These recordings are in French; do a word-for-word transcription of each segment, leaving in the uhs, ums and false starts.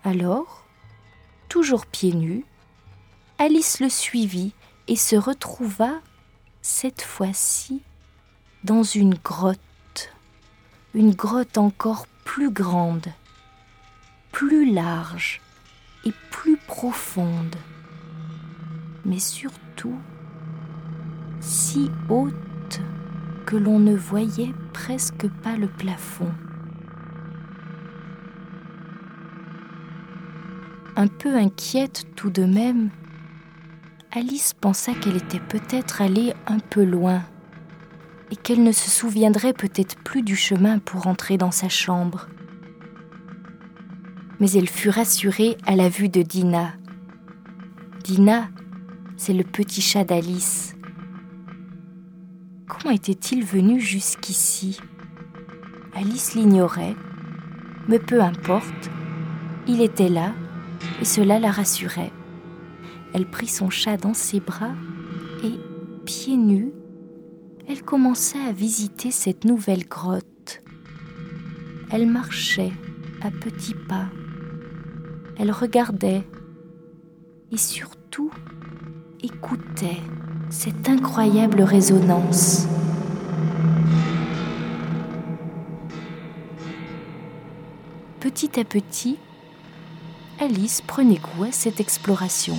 Alors, toujours pieds nus, Alice le suivit et se retrouva, cette fois-ci, dans une grotte, une grotte encore plus grande, plus large et plus profonde, mais surtout si haute que l'on ne voyait presque pas le plafond. Un peu inquiète tout de même, Alice pensa qu'elle était peut-être allée un peu loin et qu'elle ne se souviendrait peut-être plus du chemin pour entrer dans sa chambre. Mais elle fut rassurée à la vue de Dinah. Dinah, c'est le petit chat d'Alice. Comment était-il venu jusqu'ici ? Alice l'ignorait, mais peu importe, il était là et cela la rassurait. Elle prit son chat dans ses bras et, pieds nus, elle commença à visiter cette nouvelle grotte. Elle marchait à petits pas. Elle regardait et surtout écoutait cette incroyable résonance. Petit à petit, Alice prenait goût à cette exploration.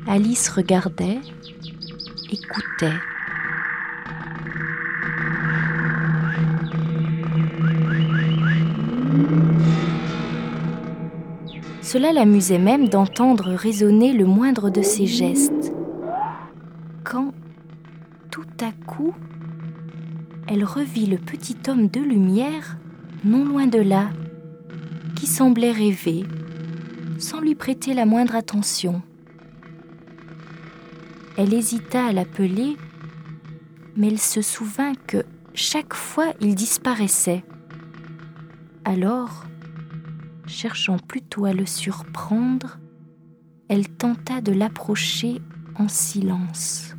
Alice regardait, écoutait. Cela l'amusait même d'entendre résonner le moindre de ses gestes. Quand, tout à coup, elle revit le petit homme de lumière non loin de là, qui semblait rêver, sans lui prêter la moindre attention. Elle hésita à l'appeler, mais elle se souvint que chaque fois il disparaissait. Alors, cherchant plutôt à le surprendre, elle tenta de l'approcher en silence.